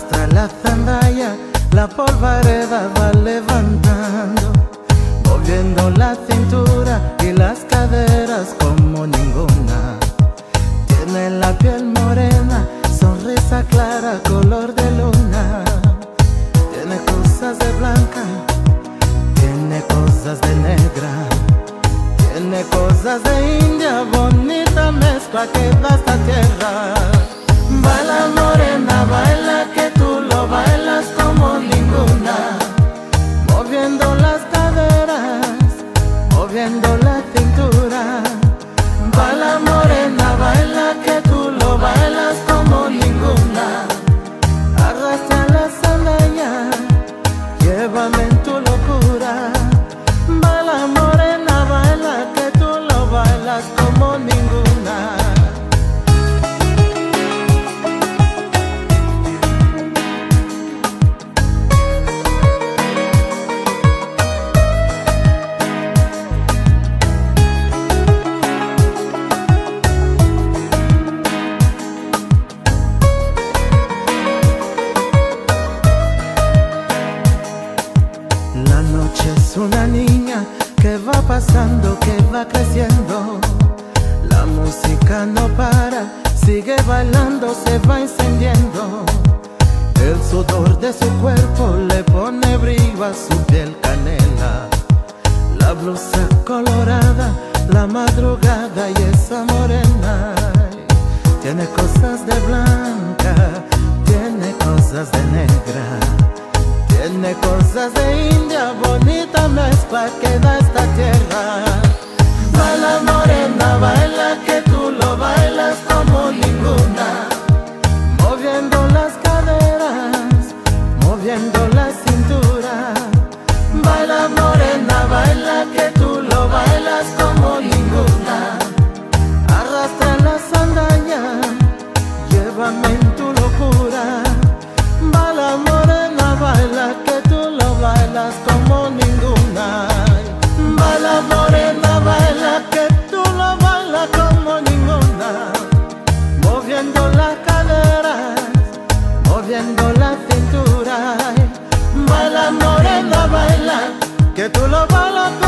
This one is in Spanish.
Arrastra la sandalia, la polvareda va levantando, moviendo la cintura y las caderas como ninguna. Tiene la piel morena, sonrisa clara, color de luna. Tiene cosas de blanca, tiene cosas de negra, tiene cosas de india, bonita mezcla que da esta tierra. Baila morena, baila que tú lo bailas como ninguna, moviendo las caderas, moviendo la cintura. Baila morena, baila que tú lo bailas como ninguna. Arrastra la sandalia, llévame en tu locura. Baila morena, baila que tú lo bailas como ninguna. La noche es una niña que va pasando, que va creciendo. La música no para, sigue bailando, se va encendiendo. El sudor de su cuerpo le pone brillo a su piel canela. La blusa colorada, la madrugada y esa morena. Tiene cosas de blanca, tiene cosas de negra, tiene cosas de india, bonita mezcla que da esta tierra. Baila morena, baila que tú lo bailas como ninguna, moviendo las caderas, moviendo la cintura. Baila morena, baila que tú lo bailas como ninguna. Arrastra la sandalia, llévame en tu locura. Baila morena, baila que tú lo bailas como ninguna. Baila morena, baila que tú lo bailas como ninguna. Moviendo las caderas, moviendo la cintura. Baila morena, baila que tú lo bailas